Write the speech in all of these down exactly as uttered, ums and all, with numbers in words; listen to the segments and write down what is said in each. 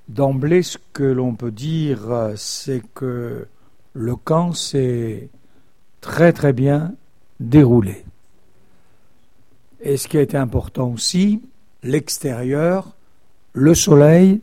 D'emblée, ce que l'on peut dire, c'est que le camp s'est très très bien déroulé. Et ce qui a été important aussi, l'extérieur, le soleil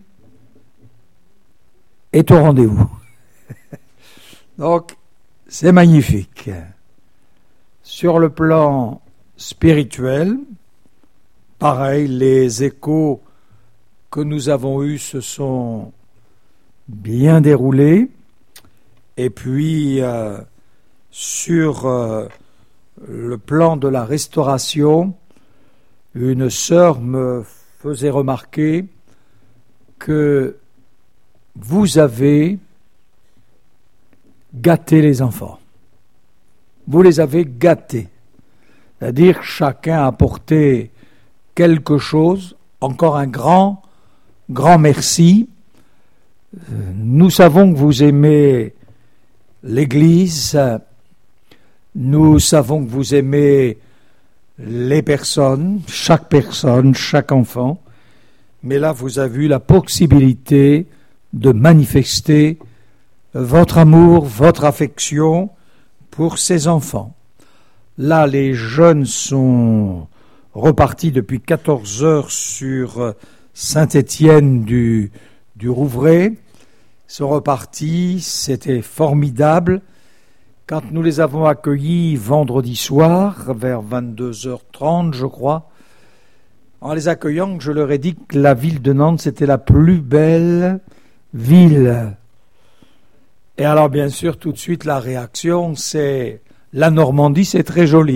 est au rendez-vous. Donc, c'est magnifique. Sur le plan spirituel, pareil, les échos que nous avons eus se sont bien déroulés. Et puis, euh, sur euh, le plan de la restauration, une sœur me faisait remarquer que vous avez gâté les enfants. Vous les avez gâtés. C'est-à-dire que chacun a apporté quelque chose, encore un grand, grand merci. Nous savons que vous aimez l'Église, nous savons que vous aimez les personnes, chaque personne, chaque enfant, mais là vous avez eu la possibilité de manifester votre amour, votre affection pour ces enfants. Là, les jeunes sont repartis depuis quatorze heures sur Saint-Étienne du, du Rouvray. Ils sont repartis, c'était formidable. Quand nous les avons accueillis vendredi soir, vers vingt-deux heures trente, je crois, en les accueillant, je leur ai dit que la ville de Nantes, c'était la plus belle ville. Et alors, bien sûr, tout de suite, la réaction, c'est « la Normandie, c'est très joli ».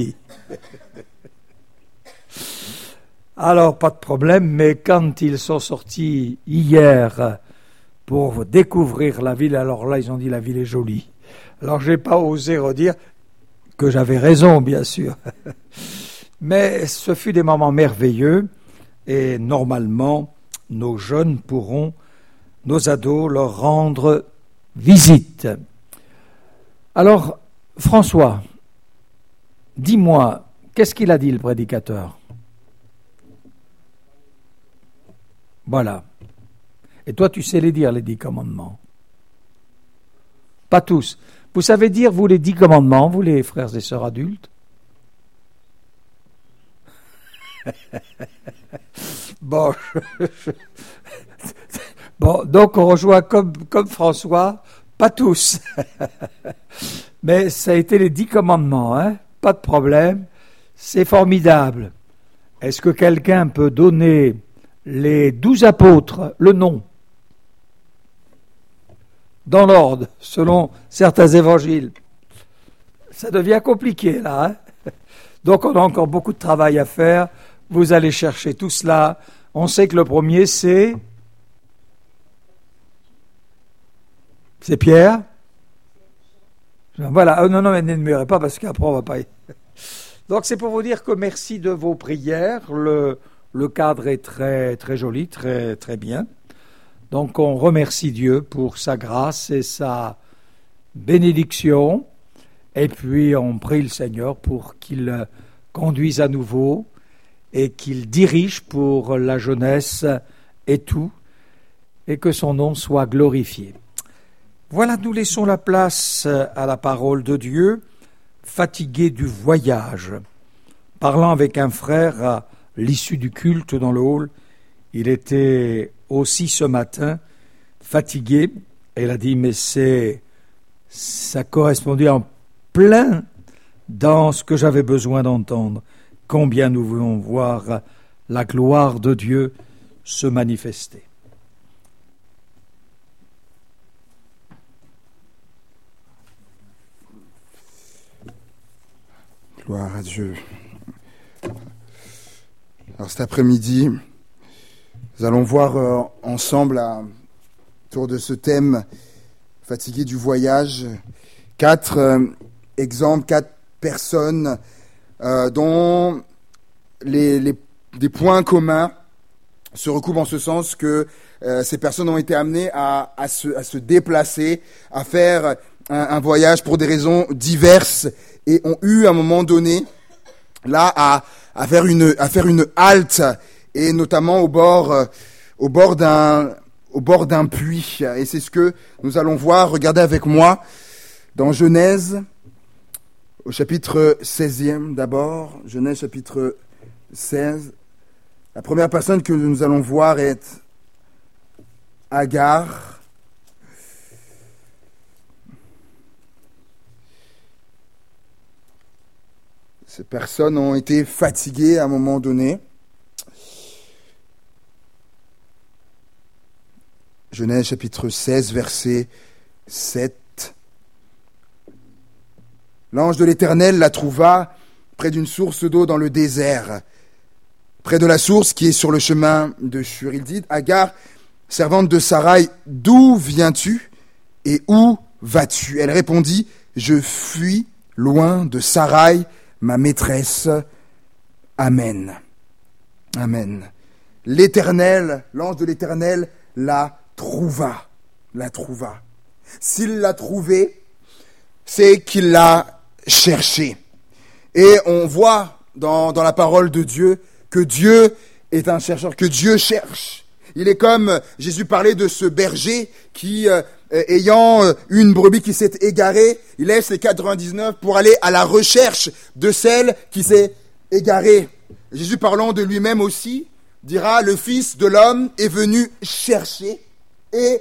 Alors, pas de problème, mais quand ils sont sortis hier pour découvrir la ville, alors là, ils ont dit « la ville est jolie ». Alors, je n'ai pas osé redire que j'avais raison, bien sûr. Mais ce fut des moments merveilleux et normalement, nos jeunes pourront, nos ados, leur rendre visite. Alors, François, dis-moi, qu'est-ce qu'il a dit le prédicateur ? Voilà. Et toi, tu sais les dire, les dix commandements ? Pas tous. Vous savez dire, vous, les dix commandements, vous, les frères et sœurs adultes ? Bon, je, je, bon, donc on rejoint comme, comme François, pas tous. Mais ça a été les dix commandements, hein ? Pas de problème. C'est formidable. Est-ce que quelqu'un peut donner les douze apôtres, le nom ? Dans l'ordre, selon certains évangiles. Ça devient compliqué, là. Hein ? Donc, on a encore beaucoup de travail à faire. Vous allez chercher tout cela. On sait que le premier, c'est... C'est Pierre. Voilà. Oh, non, non, mais n'énumérez pas, parce qu'après, on va pas... Donc, c'est pour vous dire que merci de vos prières. Le, le cadre est très, très joli, très, très bien. Donc, on remercie Dieu pour sa grâce et sa bénédiction. Et puis, on prie le Seigneur pour qu'il conduise à nouveau et qu'il dirige pour la jeunesse et tout, et que son nom soit glorifié. Voilà, nous laissons la place à la parole de Dieu, fatigué du voyage. Parlant avec un frère à l'issue du culte dans le hall, il était aussi ce matin fatigué, et il a dit, mais c'est, ça correspondait en plein dans ce que j'avais besoin d'entendre. Combien nous voulons voir la gloire de Dieu se manifester. Gloire à Dieu. Alors cet après-midi, nous allons voir euh, ensemble, à, autour de ce thème, fatigué du voyage, quatre euh, exemples, quatre personnes euh, dont les, les, des points communs se recoupent en ce sens que euh, ces personnes ont été amenées à, à, se, à se déplacer, à faire un, un voyage pour des raisons diverses et ont eu à un moment donné là à, à faire une à faire une halte et notamment au bord euh, au bord d'un au bord d'un puits. Et c'est ce que nous allons voir. Regardez avec moi dans Genèse, au chapitre seizième d'abord. Genèse chapitre seize. La première personne que nous allons voir est Agar. Ces personnes ont été fatiguées à un moment donné. Genèse chapitre seize, verset sept. L'ange de l'Éternel la trouva près d'une source d'eau dans le désert, près de la source qui est sur le chemin de Shur. Il dit, Agar, servante de Sarai, d'où viens-tu et où vas-tu? Elle répondit, je fuis loin de Sarai, ma maîtresse. Amen. Amen. L'Éternel, l'ange de l'Éternel, la trouva. La trouva. S'il l'a trouvée, c'est qu'il l'a cherchée. Et on voit dans, dans la parole de Dieu que Dieu est un chercheur, que Dieu cherche. Il est comme Jésus parlait de ce berger qui, euh, ayant une brebis qui s'est égarée, il laisse les quatre-vingt-dix-neuf pour aller à la recherche de celle qui s'est égarée. Jésus, parlant de lui-même aussi, dira, le Fils de l'homme est venu chercher et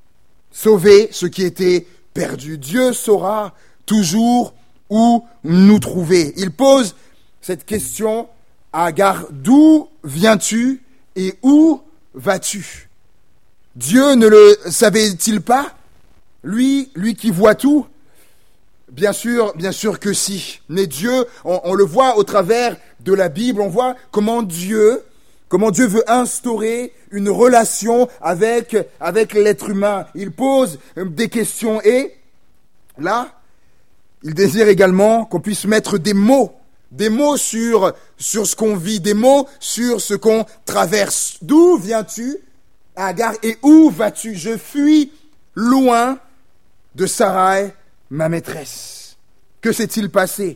sauver ce qui était perdu. Dieu saura toujours où nous trouver. Il pose cette question à Agar, d'où viens-tu et où vas-tu? Dieu ne le savait-il pas? Lui, lui qui voit tout? Bien sûr, bien sûr que si. Mais Dieu, on, on le voit au travers de la Bible, on voit comment Dieu, comment Dieu veut instaurer une relation avec, avec l'être humain. Il pose des questions et là, il désire également qu'on puisse mettre des mots, des mots sur, sur ce qu'on vit, des mots sur ce qu'on traverse. D'où viens-tu, Agar, et où vas-tu? Je fuis loin de Sarai, ma maîtresse. Que s'est-il passé?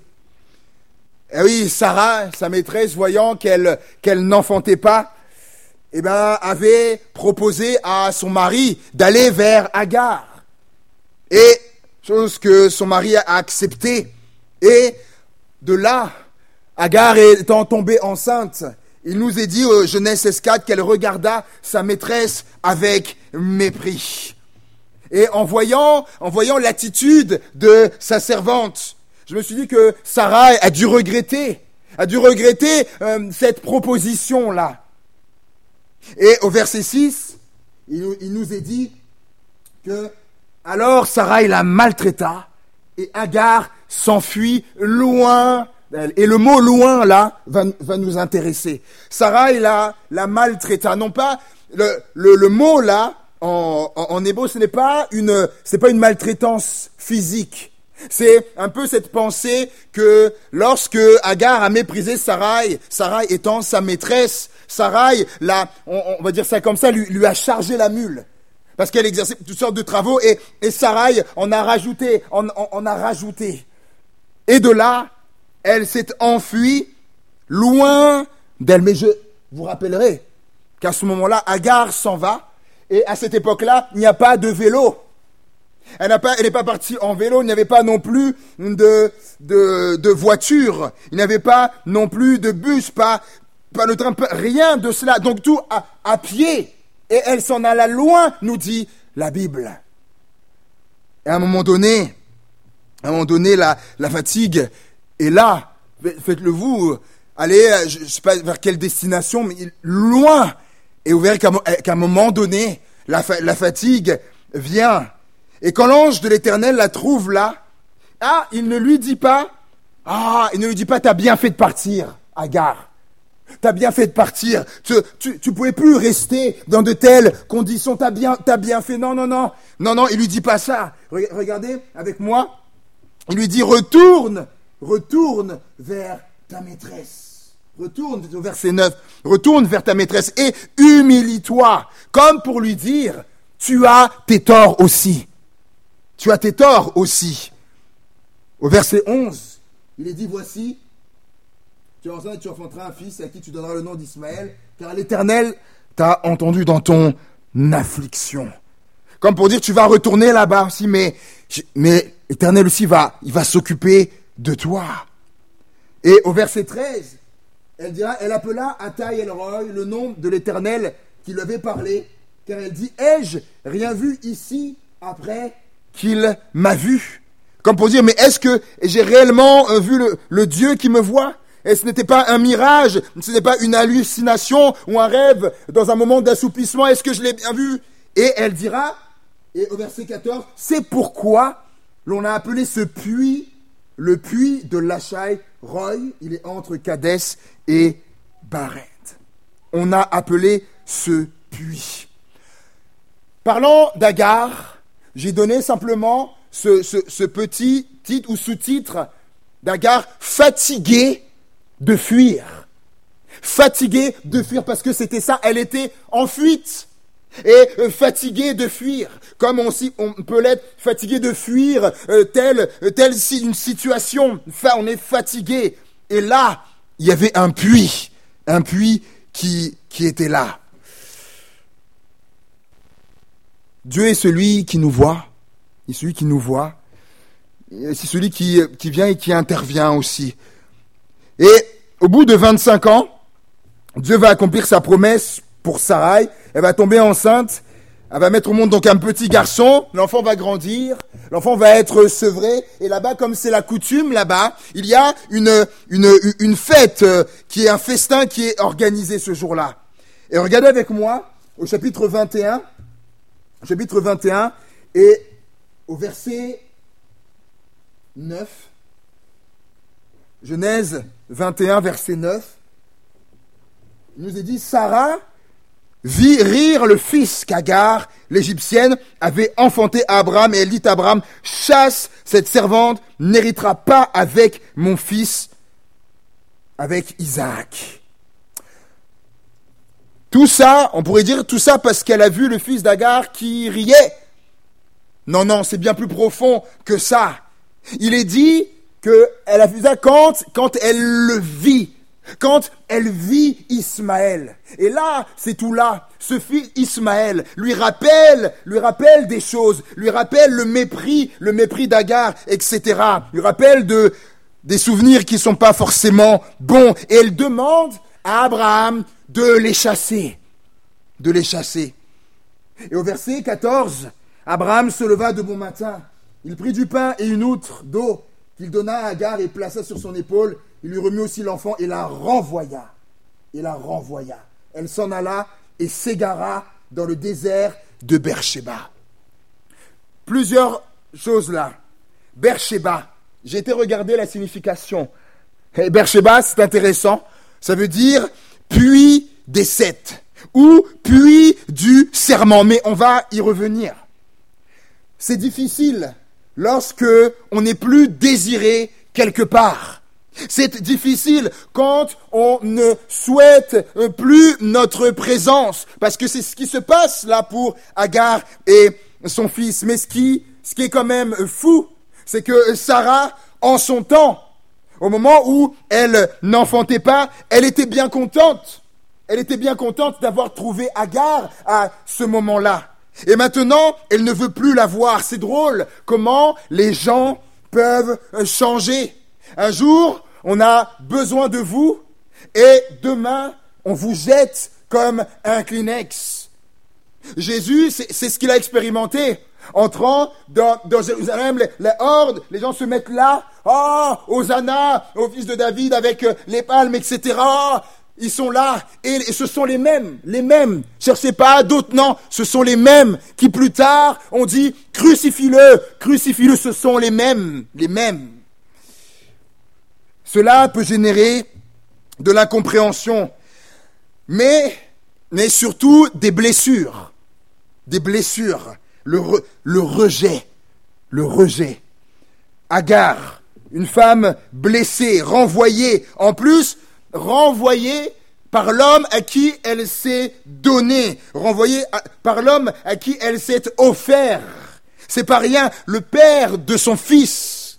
Eh oui, Sarah, sa maîtresse, voyant qu'elle, qu'elle n'enfantait pas, eh ben, avait proposé à son mari d'aller vers Agar. Et, chose que son mari a acceptée. Et, de là, Agar étant tombée enceinte, il nous est dit, au Genèse seize quatre, qu'elle regarda sa maîtresse avec mépris. Et en voyant, en voyant l'attitude de sa servante, je me suis dit que Sarah a dû regretter, a dû regretter euh, cette proposition-là. Et au verset six, il, il nous est dit que alors Sarah la maltraita et Agar s'enfuit loin d'elle. Et le mot loin là va, va nous intéresser. Sarah la, la maltraita. Non pas le, le, le mot là en, en, en hébreu, ce n'est pas une, c'est pas une maltraitance physique. C'est un peu cette pensée que lorsque Agar a méprisé Sarai, Sarai étant sa maîtresse, Sarai, la, on, on va dire ça comme ça, lui, lui a chargé la mule. Parce qu'elle exerçait toutes sortes de travaux et, et Sarai en a rajouté, en, en, en a rajouté. Et de là, elle s'est enfuie loin d'elle. Mais je vous rappellerai qu'à ce moment-là, Agar s'en va et à cette époque-là, il n'y a pas de vélo. Elle n'a pas, elle n'est pas partie en vélo, il n'y avait pas non plus de, de, de voiture, il n'y avait pas non plus de bus, pas, pas le train, pas, rien de cela. Donc tout à, à pied. Et elle s'en alla loin, nous dit la Bible. Et à un moment donné, à un moment donné, la, la fatigue est là. Faites-le vous, allez, je ne sais pas vers quelle destination, mais loin. Et vous verrez qu'à, qu'à un moment donné, la, la fatigue vient. Et quand l'ange de l'Éternel la trouve là, ah, il ne lui dit pas, ah, il ne lui dit pas, t'as bien fait de partir, Agar. T'as bien fait de partir. Tu, tu, tu pouvais plus rester dans de telles conditions. T'as bien, t'as bien fait. Non, non, non. Non, non, il lui dit pas ça. Regardez avec moi. Il lui dit, retourne, retourne vers ta maîtresse. Retourne, au verset neuf. Retourne vers ta maîtresse et humilie-toi. Comme pour lui dire, tu as tes torts aussi. Tu as tes torts aussi. Au verset onze, il est dit, voici, tu enfanteras et tu enfanteras un fils à qui tu donneras le nom d'Ismaël, car l'Éternel t'a entendu dans ton affliction. Comme pour dire, tu vas retourner là-bas aussi, mais, mais l'Éternel aussi va, il va s'occuper de toi. Et au verset treize, elle dira, elle appela Atai El-Roi, le nom de l'Éternel qui lui avait parlé, car elle dit, ai-je rien vu ici après qu'il m'a vu? Comme pour dire, mais est-ce que j'ai réellement vu le, le Dieu qui me voit? Et ce n'était pas un mirage, ce n'est pas une hallucination ou un rêve dans un moment d'assoupissement. Est-ce que je l'ai bien vu? Et elle dira, et au verset quatorze, c'est pourquoi l'on a appelé ce puits le puits de Lachai Roy. Il est entre Kadès et Bared. On a appelé ce puits. Parlant d'Agar, j'ai donné simplement ce, ce, ce petit titre ou sous-titre d'Agar, fatiguée de fuir. Fatiguée de fuir parce que c'était ça, elle était en fuite. Et euh, fatiguée de fuir, comme on, on peut l'être fatigué de fuir euh, telle, telle une situation. Enfin, on est fatigué. Et là, il y avait un puits, un puits qui, qui était là. Dieu est celui qui nous voit, il est celui qui nous voit, c'est celui qui, qui vient et qui intervient aussi. Et au bout de vingt-cinq ans, Dieu va accomplir sa promesse pour Sarai. Elle va tomber enceinte, elle va mettre au monde donc un petit garçon, l'enfant va grandir, l'enfant va être sevré, et là-bas, comme c'est la coutume, là-bas, il y a une, une, une fête, qui est un festin qui est organisé ce jour-là. Et regardez avec moi, au chapitre vingt et un, chapitre vingt et un, et au verset neuf, Genèse vingt et un, verset neuf, il nous est dit, Sarah vit rire le fils qu'Agar, l'Égyptienne, avait enfanté à Abraham, et elle dit à Abraham, chasse cette servante, n'héritera pas avec mon fils, avec Isaac. Tout ça, on pourrait dire tout ça parce qu'elle a vu le fils d'Agar qui riait. Non, non, c'est bien plus profond que ça. Il est dit qu'elle a vu ça quand, quand elle le vit. Quand elle vit Ismaël. Et là, c'est tout là. Ce fils Ismaël lui rappelle, lui rappelle des choses, lui rappelle le mépris, le mépris d'Agar, et cetera. Lui rappelle de, des souvenirs qui sont pas forcément bons. Et elle demande à Abraham de les chasser. De les chasser. Et au verset quatorze, Abraham se leva de bon matin. Il prit du pain et une outre d'eau qu'il donna à Agar et plaça sur son épaule. Il lui remit aussi l'enfant et la renvoya. Et la renvoya. Elle s'en alla et s'égara dans le désert de Beersheba. Plusieurs choses là. Beersheba. J'ai été regarder la signification. Et Beersheba, c'est intéressant. Ça veut dire puits des sept ou puits du serment. Mais on va y revenir. C'est difficile lorsque on n'est plus désiré quelque part. C'est difficile quand on ne souhaite plus notre présence, parce que c'est ce qui se passe là pour Agar et son fils. Mais ce qui, ce qui est quand même fou, c'est que Sarah, en son temps, au moment où elle n'enfantait pas, elle était bien contente. Elle était bien contente d'avoir trouvé Agar à ce moment-là. Et maintenant, elle ne veut plus la voir. C'est drôle comment les gens peuvent changer. Un jour, on a besoin de vous et demain, on vous jette comme un Kleenex. Jésus, c'est, c'est ce qu'il a expérimenté. Entrant dans, dans Jérusalem, les, les hordes, les gens se mettent là. Oh, Hosanna, au fils de David avec les palmes, et cetera. Ils sont là et ce sont les mêmes, les mêmes. Cherchez pas d'autres, non. Ce sont les mêmes qui plus tard ont dit crucifie-le, crucifie-le. Ce sont les mêmes, les mêmes. Cela peut générer de l'incompréhension, mais, mais surtout des blessures. Des blessures. Le, re, le rejet. Le rejet. Agar, une femme blessée, renvoyée. En plus, renvoyée par l'homme à qui elle s'est donnée. Renvoyée à, par l'homme à qui elle s'est offert. C'est pas rien. Le père de son fils.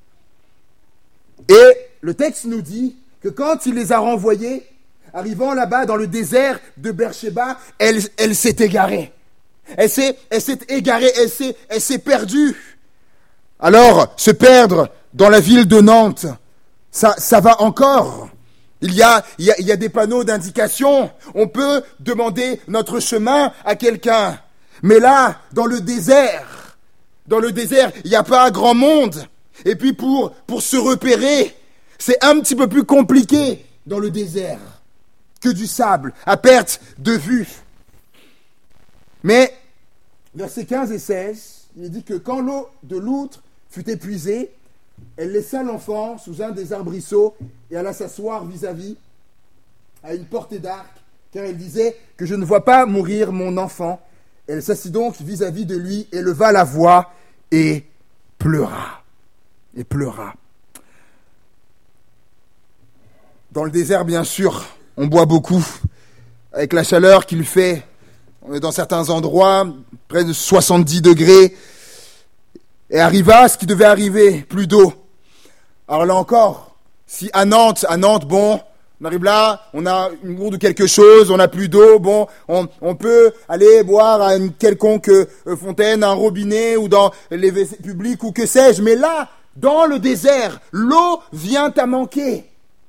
Et le texte nous dit que quand il les a renvoyés, arrivant là-bas dans le désert de Beersheba, elle, elle s'est égarée. Elle s'est, elle s'est égarée, elle s'est, elle s'est perdue. Alors, se perdre dans la ville de Nantes, ça, ça va encore. Il y a, il y a, il y a des panneaux d'indication. On peut demander notre chemin à quelqu'un. Mais là, dans le désert, dans le désert, il n'y a pas grand monde. Et puis pour, pour se repérer, c'est un petit peu plus compliqué dans le désert que du sable, à perte de vue. Mais, versets quinze et seize, il est dit que quand l'eau de l'outre fut épuisée, elle laissa l'enfant sous un des arbrisseaux et alla s'asseoir vis-à-vis à une portée d'arc, car elle disait que je ne vois pas mourir mon enfant. Elle s'assit donc vis-à-vis de lui, éleva la voix et pleura. Et pleura. Dans le désert, bien sûr, on boit beaucoup. Avec la chaleur qu'il fait, on est dans certains endroits, près de soixante-dix degrés. Et arriva ce qui devait arriver, plus d'eau. Alors là encore, si à Nantes, à Nantes, bon, on arrive là, on a une gourde ou quelque chose, on n'a plus d'eau, bon, on, on peut aller boire à une quelconque euh, fontaine, un robinet ou dans les W C publics ou que sais-je. Mais là, dans le désert, l'eau vient à manquer.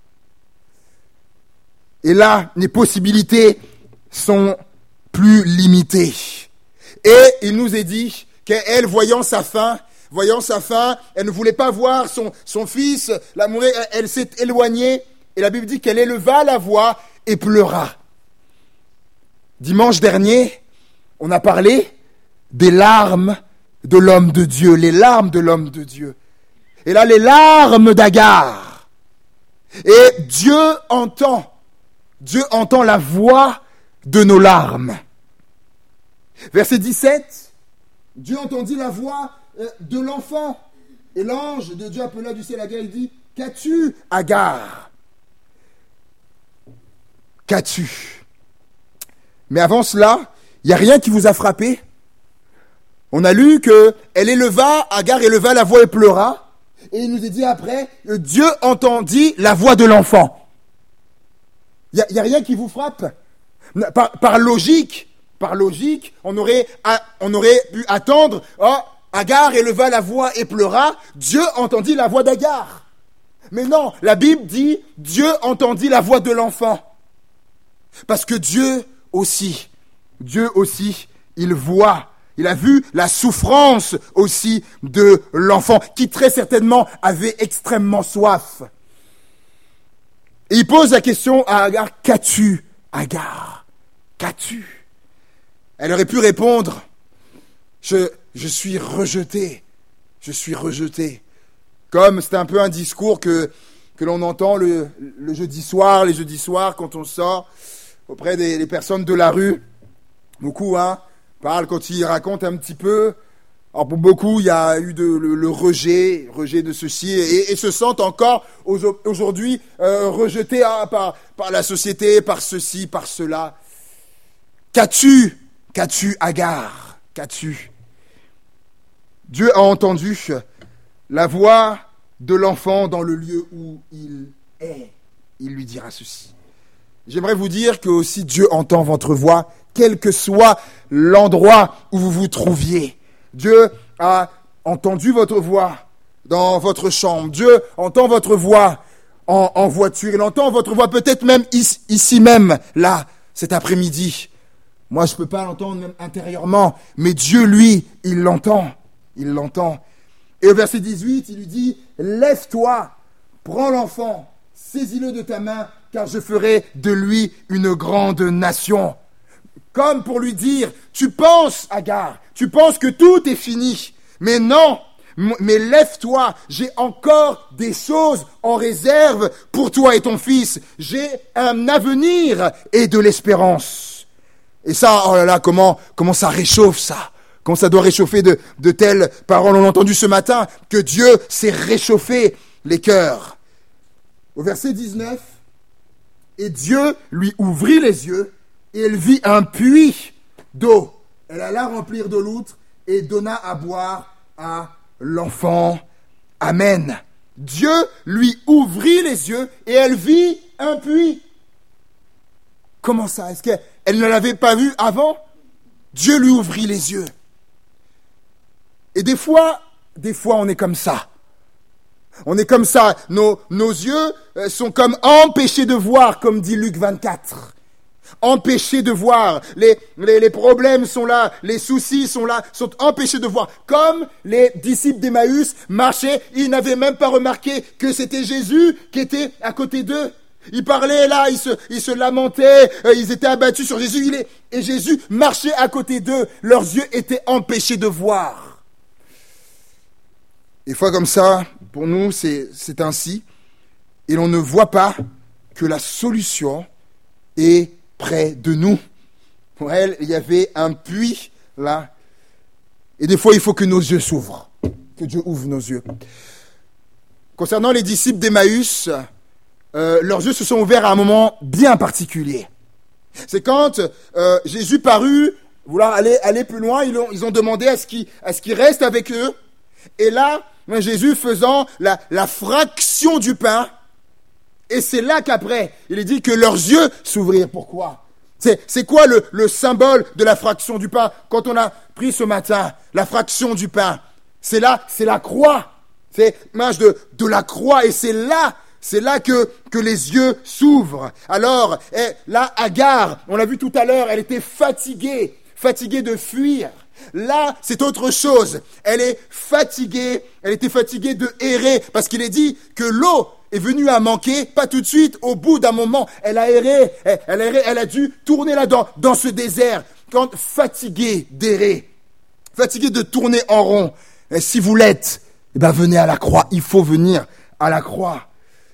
Et là, les possibilités sont plus limitées. Et il nous est dit qu'elle, voyant sa faim, voyant sa faim, elle ne voulait pas voir son, son fils, la mourir, elle, elle s'est éloignée. Et la Bible dit qu'elle éleva la voix et pleura. Dimanche dernier, on a parlé des larmes de l'homme de Dieu, les larmes de l'homme de Dieu. Et là, les larmes d'Agar. Et Dieu entend, Dieu entend la voix de nos larmes. Verset dix-sept, Dieu entendit la voix de l'enfant. Et l'ange de Dieu appela du ciel Agar, il dit, qu'as-tu, Agar ? Qu'as-tu ? Mais avant cela, il n'y a rien qui vous a frappé. On a lu qu'elle éleva, Agar éleva la voix et pleura. Et il nous est dit après, Dieu entendit la voix de l'enfant. Il n'y a, a rien qui vous frappe. Par, par logique, par logique, on aurait, on aurait pu attendre, oh, Agar éleva la voix et pleura, Dieu entendit la voix d'Agar. Mais non, la Bible dit, Dieu entendit la voix de l'enfant. Parce que Dieu aussi, Dieu aussi, il voit, il a vu la souffrance aussi de l'enfant, qui très certainement avait extrêmement soif. Et il pose la question à Agar, qu'as-tu, Agar ? Qu'as-tu ? Elle aurait pu répondre, je, je suis rejeté, je suis rejeté. Comme c'est un peu un discours que, que l'on entend le, le jeudi soir, les jeudis soirs, quand on sort auprès des, des personnes de la rue. Beaucoup, hein, parlent quand ils racontent un petit peu. Alors pour beaucoup, il y a eu de, le, le rejet, rejet de ceci, et, et se sentent encore aujourd'hui euh, rejetés hein, par, par la société, par ceci, par cela. Qu'as-tu, qu'as-tu, Agar, qu'as-tu ? Dieu a entendu la voix de l'enfant dans le lieu où il est. Il lui dira ceci. J'aimerais vous dire que aussi Dieu entend votre voix, quel que soit l'endroit où vous vous trouviez. Dieu a entendu votre voix dans votre chambre. Dieu entend votre voix en, en voiture. Il entend votre voix peut-être même ici, ici même, là, cet après-midi. Moi, je ne peux pas l'entendre même intérieurement, mais Dieu, lui, il l'entend. Il l'entend. Et au verset dix-huit, il lui dit, « Lève-toi, prends l'enfant, saisis-le de ta main, car je ferai de lui une grande nation. » Comme pour lui dire, tu penses, Agar, tu penses que tout est fini. Mais non, mais lève-toi, j'ai encore des choses en réserve pour toi et ton fils. J'ai un avenir et de l'espérance. Et ça, oh là là, comment, comment ça réchauffe ça. Comment ça doit réchauffer de, de telles paroles. On a entendu ce matin que Dieu s'est réchauffé les cœurs. Au verset dix-neuf, et Dieu lui ouvrit les yeux et elle vit un puits d'eau. Elle alla remplir de l'outre et donna à boire à l'enfant. Amen. Dieu lui ouvrit les yeux et elle vit un puits. Comment ça ? Est-ce qu'elle ne l'avait pas vu avant ? Dieu lui ouvrit les yeux. Et des fois, des fois on est comme ça. On est comme ça. Nos, nos yeux sont comme empêchés de voir, comme dit Luc vingt-quatre. Empêchés de voir. Les, les, les problèmes sont là, les soucis sont là, sont empêchés de voir. Comme les disciples d'Emmaüs marchaient, ils n'avaient même pas remarqué que c'était Jésus qui était à côté d'eux. Ils parlaient là, ils se, ils se lamentaient, euh, ils étaient abattus sur Jésus. Il est, et Jésus marchait à côté d'eux. Leurs yeux étaient empêchés de voir. Des fois comme ça, pour nous, c'est, c'est ainsi. Et l'on ne voit pas que la solution est près de nous. Pour elle, il y avait un puits là. Et des fois, il faut que nos yeux s'ouvrent. Que Dieu ouvre nos yeux. Concernant les disciples d'Emmaüs, euh, leurs yeux se sont ouverts à un moment bien particulier. C'est quand euh, Jésus parut vouloir aller, aller plus loin, ils ont, ils ont demandé à ce qu'il, à ce qu'il reste avec eux. Et là, Jésus faisant la, la fraction du pain, et c'est là qu'après, il est dit que leurs yeux s'ouvrirent. Pourquoi ? C'est, c'est quoi le, le symbole de la fraction du pain ? Quand on a pris ce matin la fraction du pain, c'est là, c'est la croix. C'est l'image de, de la croix, et c'est là, c'est là que, que les yeux s'ouvrent. Alors, et là, Agar, on l'a vu tout à l'heure, elle était fatiguée, fatiguée de fuir. Là, c'est autre chose. Elle est fatiguée, elle était fatiguée de errer, parce qu'il est dit que l'eau est venue à manquer, pas tout de suite, au bout d'un moment. Elle a erré, elle, elle a erré, elle a dû tourner là-dedans, dans ce désert, quand fatiguée d'errer, fatiguée de tourner en rond. Et si vous l'êtes, eh ben venez à la croix, il faut venir à la croix.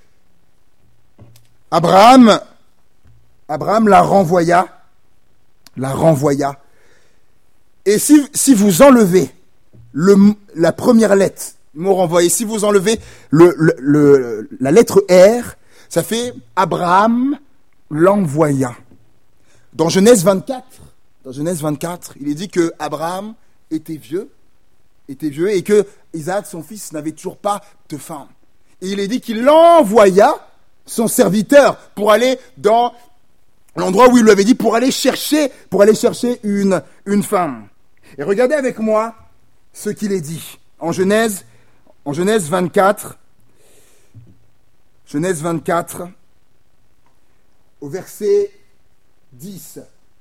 Abraham, Abraham la renvoya, la renvoya. Et si, si vous enlevez le, la première lettre, mot renvoyé, si vous enlevez le, le, le, la lettre R, ça fait Abraham l'envoya. Dans Genèse vingt-quatre, dans Genèse vingt-quatre, il est dit que Abraham était vieux, était vieux et que Isaac, son fils, n'avait toujours pas de femme. Et il est dit qu'il envoya son serviteur pour aller dans l'endroit où il lui avait dit pour aller chercher, pour aller chercher une, une femme. Et regardez avec moi ce qu'il est dit en Genèse, en Genèse vingt-quatre, Genèse vingt-quatre, au verset dix.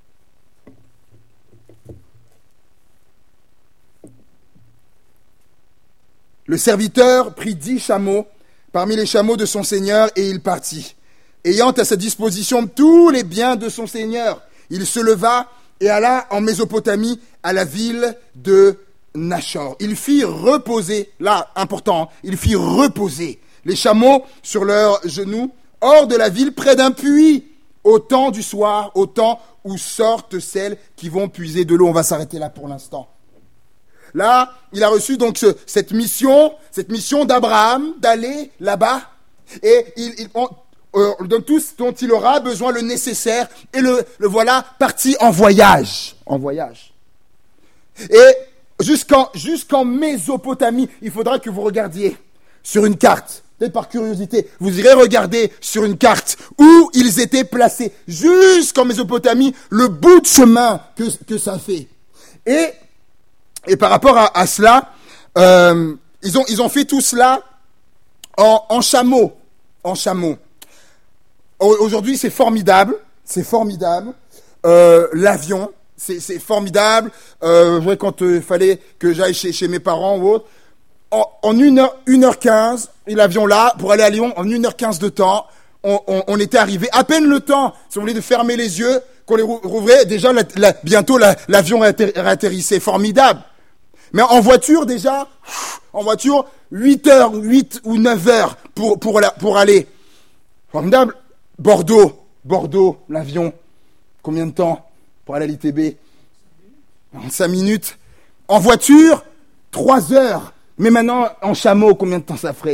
Le serviteur prit dix chameaux parmi les chameaux de son seigneur et il partit. Ayant à sa disposition tous les biens de son seigneur, il se leva et alla en Mésopotamie à la ville de Nachor. Il fit reposer, là, important, il fit reposer les chameaux sur leurs genoux, hors de la ville, près d'un puits, au temps du soir, au temps où sortent celles qui vont puiser de l'eau. On va s'arrêter là pour l'instant. Là, il a reçu donc ce, cette mission, cette mission d'Abraham d'aller là-bas, et il, il on, euh, donne tout ce dont il aura besoin, le nécessaire, et le, le voilà parti en voyage, en voyage. Et jusqu'en, jusqu'en Mésopotamie, il faudra que vous regardiez sur une carte, peut-être par curiosité, vous irez regarder sur une carte où ils étaient placés, jusqu'en Mésopotamie, le bout de chemin que, que ça fait. Et Et par rapport à, à cela, euh, ils ont ils ont fait tout cela en, en chameau, en chameau. Aujourd'hui, c'est formidable, c'est formidable. Euh, l'avion, c'est c'est formidable. Euh, quand il euh, fallait que j'aille chez chez mes parents ou autre, en, en une heure une heure quinze, et l'avion là pour aller à Lyon en une heure quinze de temps, on, on, on était arrivé à peine le temps, si vous voulez, de fermer les yeux, qu'on les rouvrait. Déjà, la, la, bientôt la, l'avion réatterrissait, formidable. Mais en voiture, déjà, en voiture, huit heures, huit ou neuf heures pour, pour, la, pour aller. Formidable. Bordeaux, Bordeaux, l'avion. Combien de temps pour aller à l'I T B ? En cinq minutes. En voiture, trois heures. Mais maintenant, en chameau, combien de temps ça ferait ?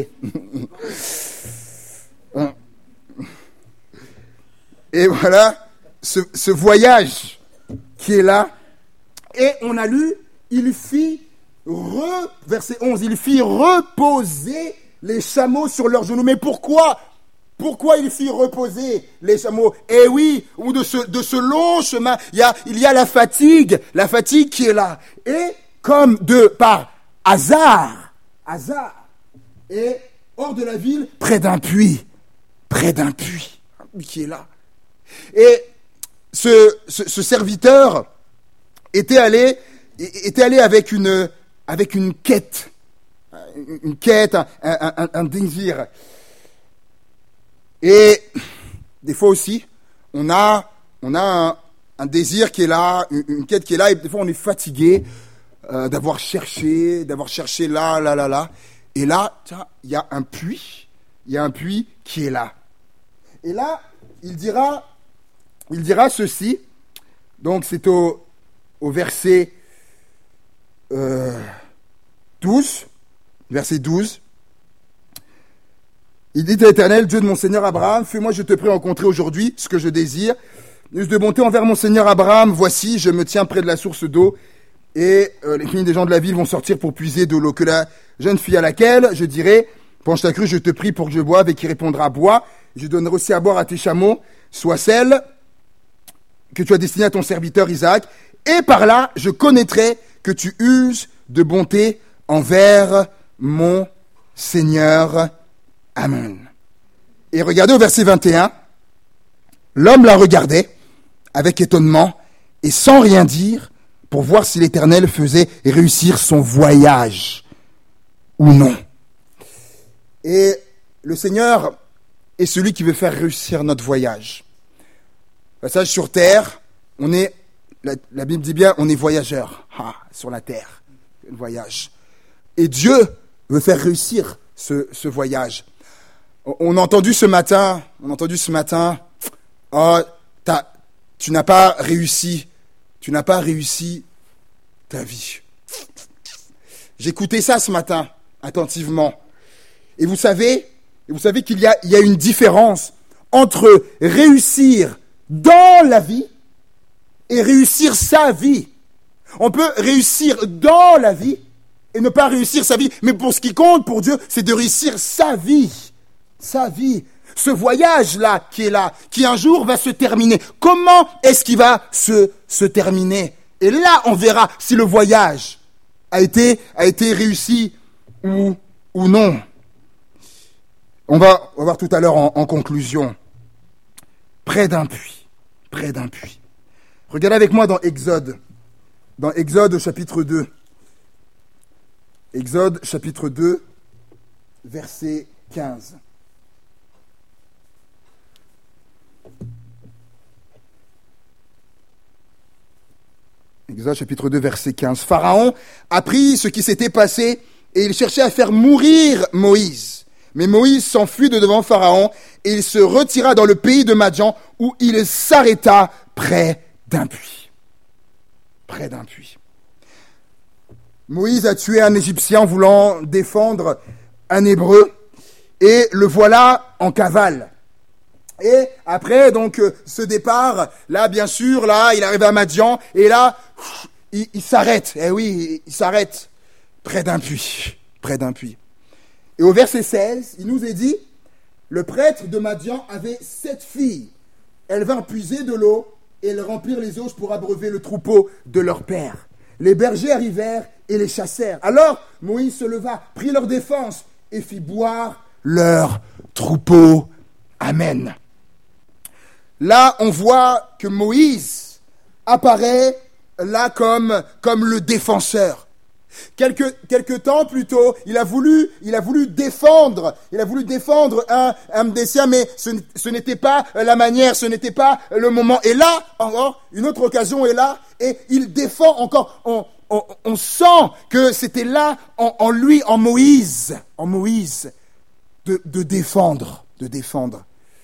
Et voilà, ce, ce voyage qui est là. Et on a lu, il fit... Re, verset onze, il fit reposer les chameaux sur leurs genoux. Mais pourquoi ? Pourquoi il fit reposer les chameaux? Eh oui, ou de ce, de ce long chemin, il y a, il y a la fatigue, la fatigue qui est là. Et comme de par hasard, hasard, et hors de la ville, près d'un puits, près d'un puits, un puits qui est là. Et ce, ce, ce serviteur était allé, était allé avec une, avec une quête, une, une quête, un, un, un, un désir. Et des fois aussi, on a, on a un, un désir qui est là, une, une quête qui est là, et des fois on est fatigué euh, d'avoir cherché, d'avoir cherché là, là, là, là. Et là, tiens, il y a un puits, il y a un puits qui est là. Et là, il dira, il dira ceci. Donc c'est au, au verset euh, douze, verset douze. Il dit à l'Éternel, Dieu de mon Seigneur Abraham, fais-moi, je te prie, rencontrer aujourd'hui ce que je désire. De bonté envers mon Seigneur Abraham, voici, je me tiens près de la source d'eau, et euh, les filles des gens de la ville vont sortir pour puiser de l'eau. Que la jeune fille à laquelle je dirai, penche ta crue, je te prie pour que je boive, et qui répondra, bois. Je donnerai aussi à boire à tes chameaux, soit celle que tu as destinée à ton serviteur Isaac, et par là, je connaîtrai que tu uses de bonté envers mon Seigneur Amen. Et regardez au verset vingt et un, l'homme la regardait avec étonnement et sans rien dire pour voir si l'Éternel faisait réussir son voyage ou non. Et le Seigneur est celui qui veut faire réussir notre voyage. Passage sur terre, on est, la, la Bible dit bien, on est voyageurs ah, sur la terre, le voyage. Et Dieu veut faire réussir ce, ce voyage. On a entendu ce matin, on a entendu ce matin, oh, t'as, tu n'as pas réussi, tu n'as pas réussi ta vie. J'écoutais ça ce matin, attentivement. Et vous savez, et vous savez qu'il y a, il y a une différence entre réussir dans la vie et réussir sa vie. On peut réussir dans la vie et ne pas réussir sa vie. Mais pour ce qui compte pour Dieu, c'est de réussir sa vie. Sa vie, ce voyage-là qui est là, qui un jour va se terminer. Comment est-ce qu'il va se, se terminer? Et là, on verra si le voyage a été, a été réussi ou, ou non. On va, on va voir tout à l'heure en, en conclusion. Près d'un puits, près d'un puits. Regardez avec moi dans Exode, dans Exode chapitre deux. Exode chapitre deux, verset quinze. Exode chapitre deux, verset quinze. Pharaon apprit ce qui s'était passé et il cherchait à faire mourir Moïse. Mais Moïse s'enfuit de devant Pharaon et il se retira dans le pays de Madjan où il s'arrêta près d'un puits. Près d'un puits. Moïse a tué un Égyptien en voulant défendre un Hébreu et le voilà en cavale. Et après, donc, euh, ce départ, là, bien sûr, là, il arrive à Madjan, et là, il, il s'arrête. Eh oui, il s'arrête près d'un puits, près d'un puits. Et au verset seize, il nous est dit, le prêtre de Madjan avait sept filles. Elles vinrent puiser de l'eau, et elles remplirent les auges pour abreuver le troupeau de leur père. Les bergers arrivèrent et les chassèrent. Alors, Moïse se leva, prit leur défense, et fit boire leur troupeau. Amen. Là, on voit que Moïse apparaît là comme, comme le défenseur. Quelque, quelque temps plus tôt, il a voulu, il a voulu défendre, il a voulu défendre un, un des siens, mais ce, ce n'était pas la manière, ce n'était pas le moment. Et là, encore, une autre occasion est là, et il défend encore. On, on, on sent que c'était là, en, en lui, en Moïse, en Moïse, de, de défendre, de défendre.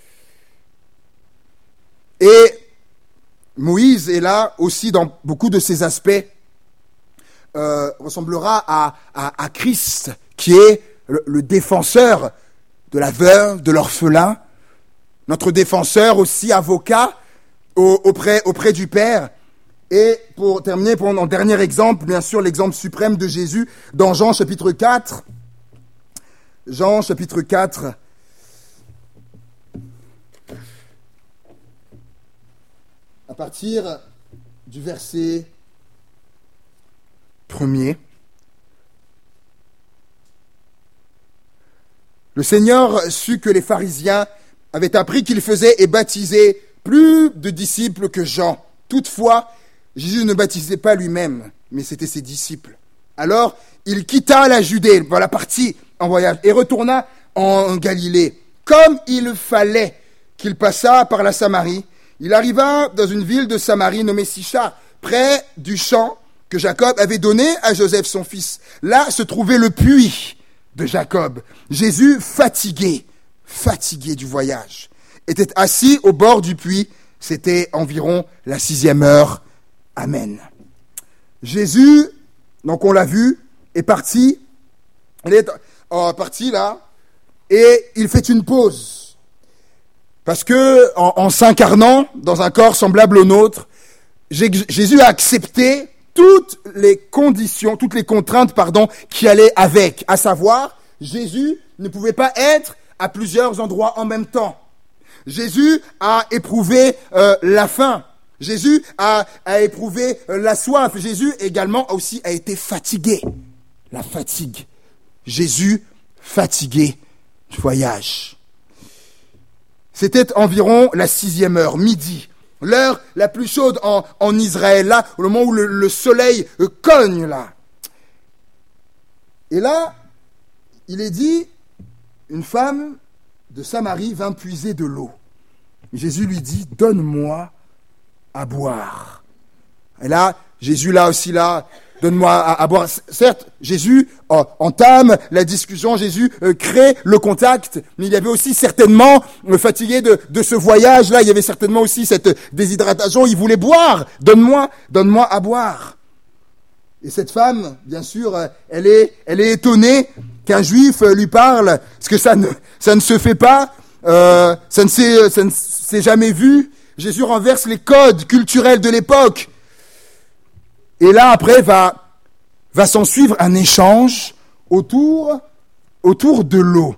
Et Moïse est là aussi dans beaucoup de ses aspects, euh, ressemblera à, à, à Christ, qui est le, le défenseur de la veuve, de l'orphelin, notre défenseur aussi, avocat au, auprès, auprès du Père. Et pour terminer, pour un dernier exemple, bien sûr, l'exemple suprême de Jésus dans Jean chapitre quatre. Jean chapitre quatre. à partir du verset premier. Le Seigneur sut que les pharisiens avaient appris qu'il faisait et baptisait plus de disciples que Jean. Toutefois, Jésus ne baptisait pas lui-même, mais c'était ses disciples. Alors, il quitta la Judée, voilà, partit en voyage, et retourna en Galilée. Comme il fallait qu'il passât par la Samarie, il arriva dans une ville de Samarie nommée Sychar, près du champ que Jacob avait donné à Joseph son fils. Là se trouvait le puits de Jacob. Jésus, fatigué, fatigué du voyage, était assis au bord du puits. C'était environ la sixième heure. Amen. Jésus, donc on l'a vu, est parti. Il est oh, parti là, et il fait une pause. Parce que, en, en s'incarnant dans un corps semblable au nôtre, Jésus a accepté toutes les conditions, toutes les contraintes, pardon, qui allaient avec. À savoir, Jésus ne pouvait pas être à plusieurs endroits en même temps. Jésus a éprouvé euh, la faim. Jésus a, a éprouvé euh, la soif. Jésus également aussi a été fatigué. La fatigue. Jésus fatigué du voyage. C'était environ la sixième heure, midi. L'heure la plus chaude en, en Israël, là, au moment où le, le soleil euh, cogne, là. Et là, il est dit, une femme de Samarie vint puiser de l'eau. Jésus lui dit, donne-moi à boire. Et là, Jésus, là aussi, là, donne-moi à, à boire. Certes, Jésus euh, entame la discussion, Jésus euh, crée le contact, mais il y avait aussi certainement, euh, fatigué de, de ce voyage-là, il y avait certainement aussi cette déshydratation, il voulait boire. Donne-moi, donne-moi à boire. Et cette femme, bien sûr, euh, elle est, elle est étonnée qu'un juif euh, lui parle, parce que ça ne, ça ne se fait pas, euh, ça ne s'est, ça ne s'est jamais vu. Jésus renverse les codes culturels de l'époque. Et là, après, va, va s'en suivre un échange autour, autour de l'eau.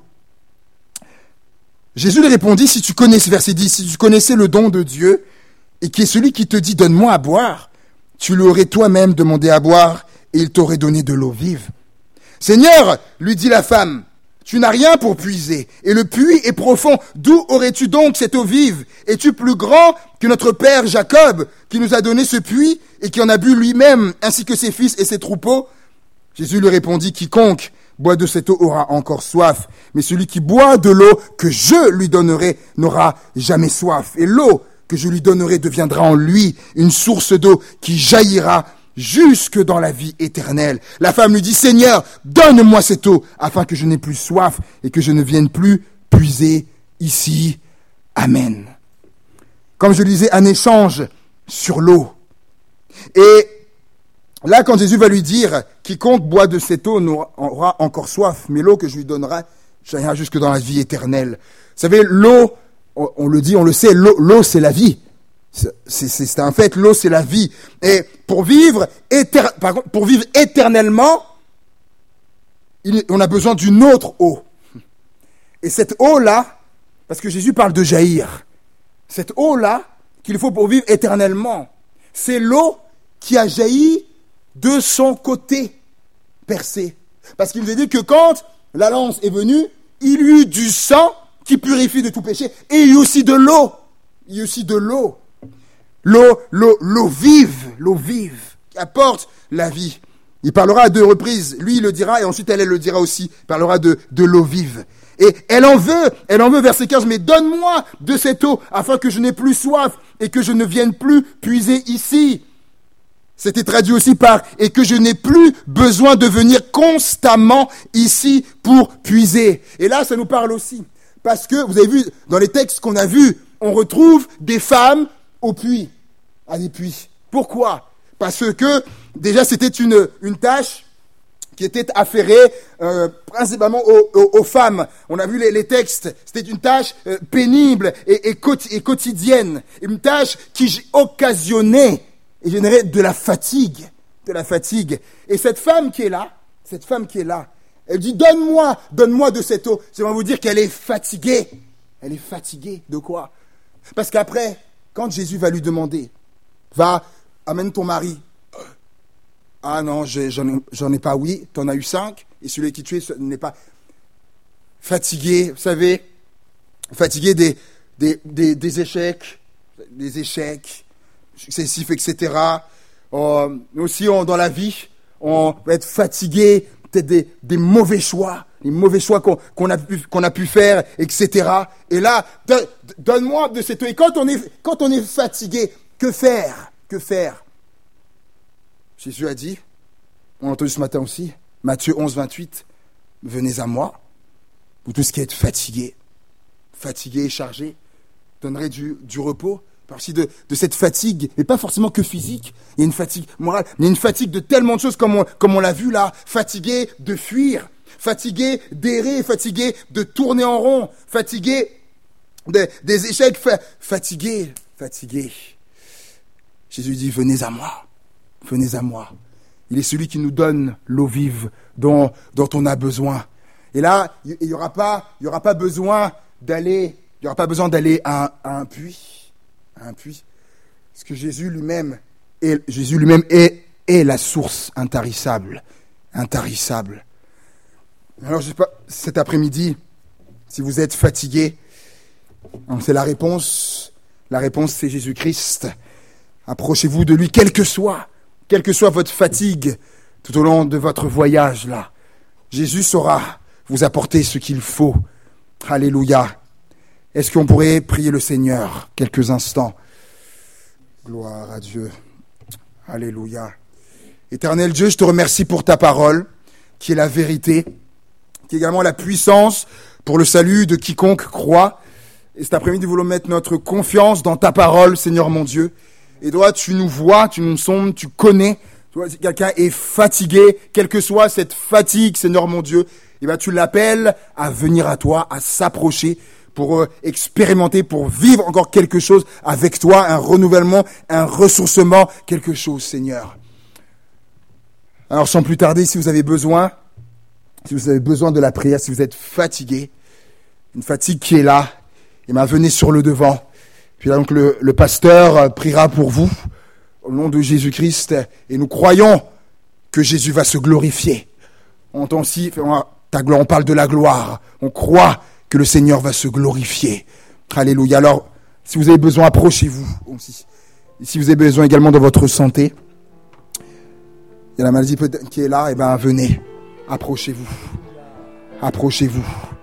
Jésus lui répondit, si tu connaissais, verset dix, si tu connaissais le don de Dieu, et qui est celui qui te dit, donne-moi à boire, tu lui aurais toi-même demandé à boire, et il t'aurait donné de l'eau vive. Seigneur, lui dit la femme, tu n'as rien pour puiser, et le puits est profond. D'où aurais-tu donc cette eau vive? Es-tu plus grand que notre père Jacob, qui nous a donné ce puits, et qui en a bu lui-même, ainsi que ses fils et ses troupeaux? Jésus lui répondit, quiconque boit de cette eau aura encore soif, mais celui qui boit de l'eau que je lui donnerai n'aura jamais soif. Et l'eau que je lui donnerai deviendra en lui une source d'eau qui jaillira jusque dans la vie éternelle. La femme lui dit, Seigneur, donne-moi cette eau, afin que je n'ai plus soif et que je ne vienne plus puiser ici. Amen. Comme je disais, un échange sur l'eau. Et là, quand Jésus va lui dire, quiconque boit de cette eau aura encore soif, mais l'eau que je lui donnerai jaillira jusque dans la vie éternelle. Vous savez, l'eau, on, on le dit, on le sait, l'eau, l'eau c'est la vie. C'est, c'est, c'est un fait, l'eau c'est la vie. Et pour vivre, éter, par contre, pour vivre éternellement, il, on a besoin d'une autre eau. Et cette eau-là, parce que Jésus parle de jaillir, cette eau-là qu'il faut pour vivre éternellement, c'est l'eau qui a jailli de son côté percé. Parce qu'il nous a dit que quand la lance est venue, il y eut du sang qui purifie de tout péché, et il y eut aussi de l'eau. Il y eut aussi de l'eau. L'eau, l'eau, l'eau vive, l'eau vive, qui apporte la vie. Il parlera à deux reprises. Lui, il le dira, et ensuite, elle, elle le dira aussi. Il parlera de, de l'eau vive. Et elle en veut, elle en veut, verset quinze, mais donne-moi de cette eau, afin que je n'ai plus soif, et que je ne vienne plus puiser ici. C'était traduit aussi par, et que je n'ai plus besoin de venir constamment ici pour puiser. Et là, ça nous parle aussi. Parce que, vous avez vu, dans les textes qu'on a vus, on retrouve des femmes au puits, à des puits. Pourquoi? Parce que, déjà, c'était une, une tâche qui était affairée euh, principalement aux, aux, aux femmes. On a vu les, les textes, c'était une tâche euh, pénible et, et, quoti- et quotidienne. Une tâche qui occasionnait et générait de la fatigue, de la fatigue. Et cette femme qui est là, cette femme qui est là, elle dit, donne-moi, donne-moi de cette eau. Ça va vous dire qu'elle est fatiguée. Elle est fatiguée de quoi? Parce qu'après, quand Jésus va lui demander, Va, amène ton mari. Ah non, j'ai, j'en, ai, j'en ai pas, oui, t'en as eu cinq, et celui qui tu es n'est pas fatigué, vous savez, fatigué des, des, des, des échecs, des échecs successifs, et cetera. Euh, nous aussi, on, dans la vie, on va être fatigué peut-être des, des mauvais choix, les mauvais choix qu'on, qu'on, a pu, qu'on a pu faire, et cetera. Et là, don, donne-moi de cette... Et quand on est, quand on est fatigué, que faire? Que faire? Jésus a dit, on l'a entendu ce matin aussi, Matthieu onze, vingt-huit, venez à moi, vous tous qui êtes fatigués, fatigués et chargés, donnerez du, du repos. Par aussi de, de cette fatigue, mais pas forcément que physique, il y a une fatigue morale, mais il y a une fatigue de tellement de choses comme on, comme on l'a vu là, fatigué de fuir, fatigué d'errer, fatigué de tourner en rond, fatigué de, des échecs, fa, fatigué, fatigué. Jésus dit, venez à moi, venez à moi. Il est celui qui nous donne l'eau vive dont, dont on a besoin. Et là, il n'y aura pas, il y aura pas besoin d'aller, il y aura pas besoin d'aller à, à un puits. Un puits, parce que Jésus lui-même est, Jésus lui-même est, est la source intarissable, intarissable. Alors, je sais pas, cet après-midi, si vous êtes fatigué, c'est la réponse. La réponse, c'est Jésus-Christ. Approchez-vous de lui, quelle que soit, quelle que soit votre fatigue, tout au long de votre voyage là. Jésus saura vous apporter ce qu'il faut. Alléluia. Est-ce qu'on pourrait prier le Seigneur quelques instants? Gloire à Dieu. Alléluia. Éternel Dieu, je te remercie pour ta parole, qui est la vérité, qui est également la puissance pour le salut de quiconque croit. Et cet après-midi, nous voulons mettre notre confiance dans ta parole, Seigneur mon Dieu. Et toi, tu nous vois, tu nous sondes, tu connais. Toi, si quelqu'un est fatigué, quelle que soit cette fatigue, Seigneur mon Dieu, et ben tu l'appelles à venir à toi, à s'approcher, pour euh, expérimenter, pour vivre encore quelque chose avec toi, un renouvellement, un ressourcement, quelque chose, Seigneur. Alors, sans plus tarder, si vous avez besoin, si vous avez besoin de la prière, si vous êtes fatigué, une fatigue qui est là, et ben venez sur le devant. Puis là, donc, le, le pasteur priera pour vous, au nom de Jésus-Christ, et nous croyons que Jésus va se glorifier. On entend aussi, on parle de la gloire, on croit que le Seigneur va se glorifier. Alléluia. Alors, si vous avez besoin, approchez-vous aussi. Et si vous avez besoin également de votre santé, il y a la maladie qui est là, et ben venez, approchez-vous. Approchez-vous.